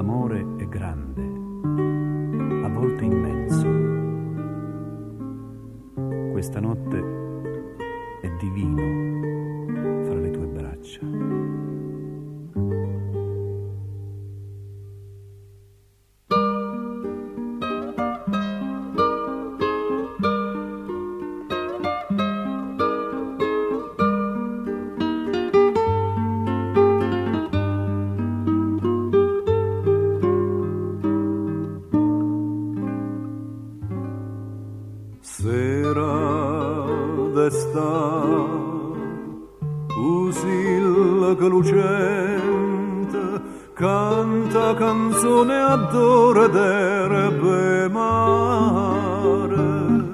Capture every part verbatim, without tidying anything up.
L'amore è grande, a volte immenso. Questa notte è divino fra le tue braccia. Usilga lucente, canta canzone adora d'erbe mare.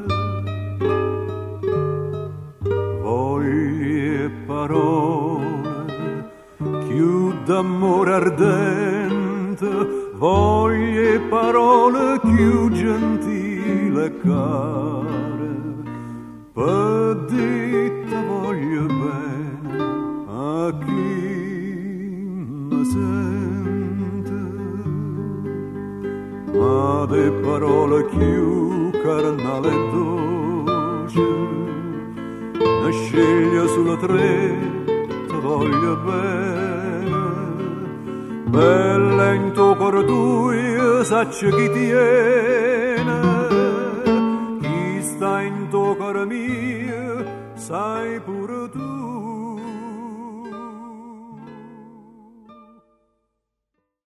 Voglie e parole, più d'amore ardente, voglie e parole più gentile e care. Per ditta voglio bene a chi mi sente, ma de parole più carnale e dolce ne sceglie sulle tre, te voglio bene. Bella in tuo cor tue sacce chi tiene, chi sta in tuo cor mio sai pure.